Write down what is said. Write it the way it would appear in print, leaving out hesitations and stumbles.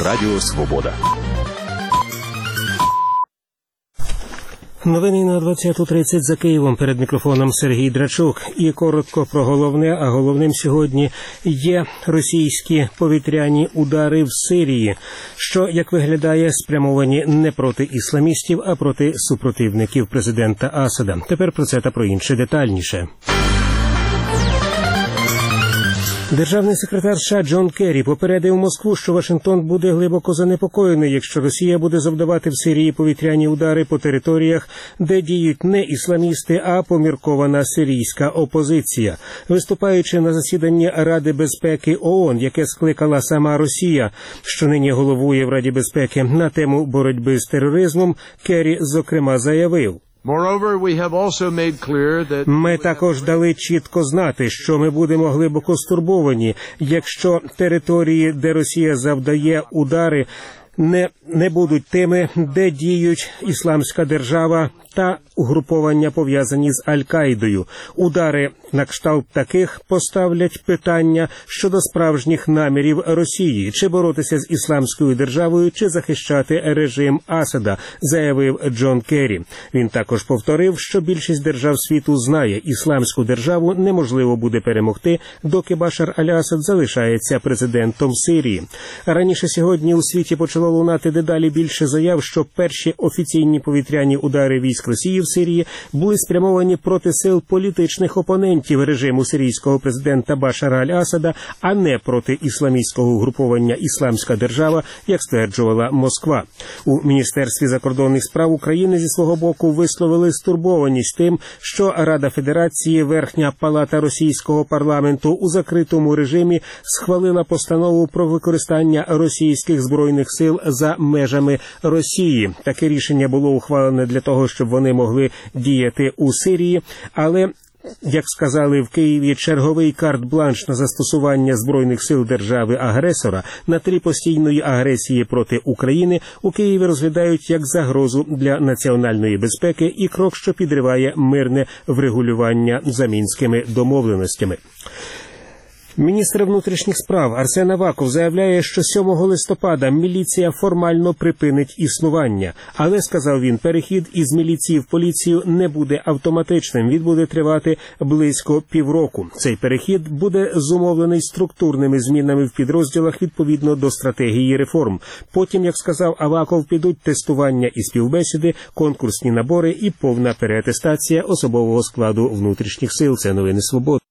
Радіо Свобода. Новини на 20:30 за Києвом. Перед мікрофоном Сергій Драчук. І коротко про головне, а головним сьогодні є російські повітряні удари в Сирії, що, як виглядає, спрямовані не проти ісламістів, а проти супротивників президента Асада. Тепер про це та про інше детальніше. Державний секретар США Джон Керрі попередив Москву, що Вашингтон буде глибоко занепокоєний, якщо Росія буде завдавати в Сирії повітряні удари по територіях, де діють не ісламісти, а поміркована сирійська опозиція. Виступаючи на засіданні Ради безпеки ООН, яке скликала сама Росія, що нині головує в Раді безпеки, на тему боротьби з тероризмом, Керрі, зокрема, заявив: ми також дали чітко знати, що ми будемо глибоко стурбовані, якщо території, де Росія завдає удари, не будуть тими, де діють Ісламська держава та угруповання, пов'язані з Аль-Каїдою. Удари на кшталт таких поставлять питання щодо справжніх намірів Росії, чи боротися з Ісламською державою, чи захищати режим Асада, заявив Джон Керрі. Він також повторив, що більшість держав світу знає, Ісламську державу неможливо буде перемогти, доки Башар Аль-Асад залишається президентом Сирії. Раніше сьогодні у світі почало лунати дедалі більше заяв, що перші офіційні повітряні удари військ Росії в Сирії були спрямовані проти сил політичних опонентів режиму сирійського президента Башара Аль-Асада, а не проти ісламістського угруповання «Ісламська держава», як стверджувала Москва. У Міністерстві закордонних справ України зі свого боку висловили стурбованість тим, що Рада Федерації, верхня палата російського парламенту, у закритому режимі схвалила постанову про використання російських збройних сил за межами Росії. Таке рішення було ухвалене для того, щоб вони могли діяти у Сирії, але, як сказали в Києві, черговий карт-бланш на застосування збройних сил держави-агресора на тлі постійної агресії проти України у Києві розглядають як загрозу для національної безпеки і крок, що підриває мирне врегулювання за мінськими домовленостями. Міністр внутрішніх справ Арсен Аваков заявляє, що 7 листопада міліція формально припинить існування. Але, сказав він, перехід із міліції в поліцію не буде автоматичним. Він буде тривати близько півроку. Цей перехід буде зумовлений структурними змінами в підрозділах відповідно до стратегії реформ. Потім, як сказав Аваков, підуть тестування і співбесіди, конкурсні набори і повна переатестація особового складу внутрішніх сил. Це новини Свободи.